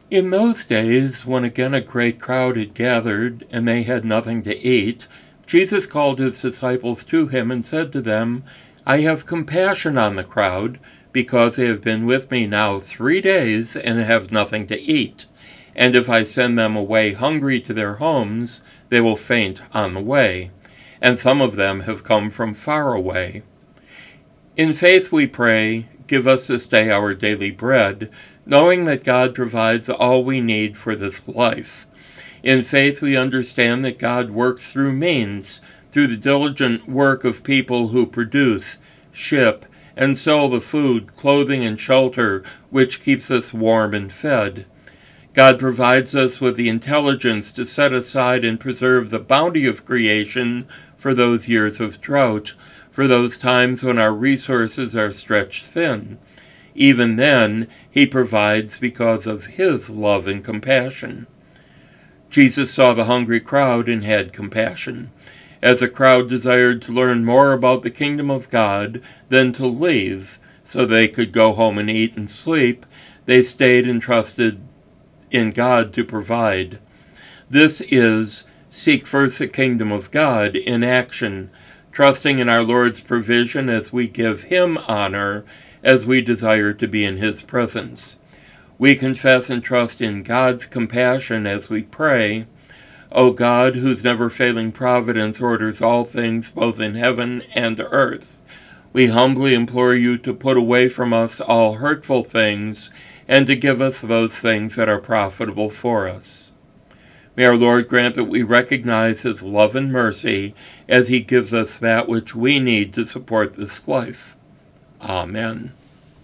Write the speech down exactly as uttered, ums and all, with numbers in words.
In those days, when again a great crowd had gathered, and they had nothing to eat, Jesus called his disciples to him and said to them, I have compassion on the crowd, because they have been with me now three days and have nothing to eat. And if I send them away hungry to their homes, they will faint on the way. And some of them have come from far away. In faith we pray, give us this day our daily bread, knowing that God provides all we need for this life. In faith we understand that God works through means, through the diligent work of people who produce, ship, and sell the food, clothing, and shelter which keeps us warm and fed. God provides us with the intelligence to set aside and preserve the bounty of creation for those years of drought, for those times when our resources are stretched thin. Even then, he provides because of his love and compassion. Jesus saw the hungry crowd and had compassion. As the crowd desired to learn more about the kingdom of God than to leave, so they could go home and eat and sleep, they stayed and trusted in God to provide. This is seek first the kingdom of God in action, trusting in our Lord's provision as we give him honor, as we desire to be in his presence. We confess and trust in God's compassion as we pray, O God, whose never-failing providence orders all things both in heaven and earth, we humbly implore you to put away from us all hurtful things and to give us those things that are profitable for us. May our Lord grant that we recognize his love and mercy as he gives us that which we need to support this life. Amen.